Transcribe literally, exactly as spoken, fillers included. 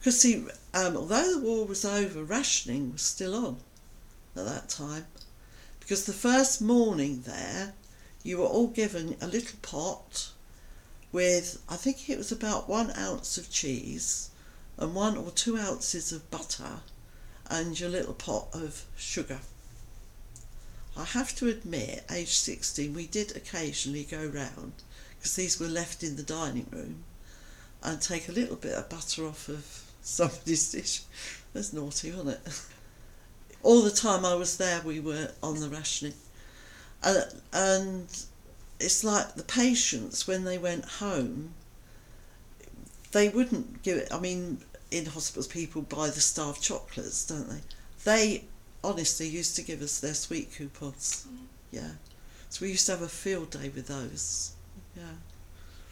Because see, um, although the war was over, rationing was still on at that time. Because the first morning there, you were all given a little pot with, I think it was about one ounce of cheese and one or two ounces of butter and your little pot of sugar. I have to admit, age sixteen, we did occasionally go round, because these were left in the dining room, and take a little bit of butter off of somebody's dish. That's naughty, wasn't it? All the time I was there, we were on the rationing. Uh, and it's like the patients, when they went home, they wouldn't give it. I mean, in hospitals, people buy the starved chocolates, don't they? They honestly used to give us their sweet coupons. Mm. Yeah. So we used to have a field day with those. Yeah.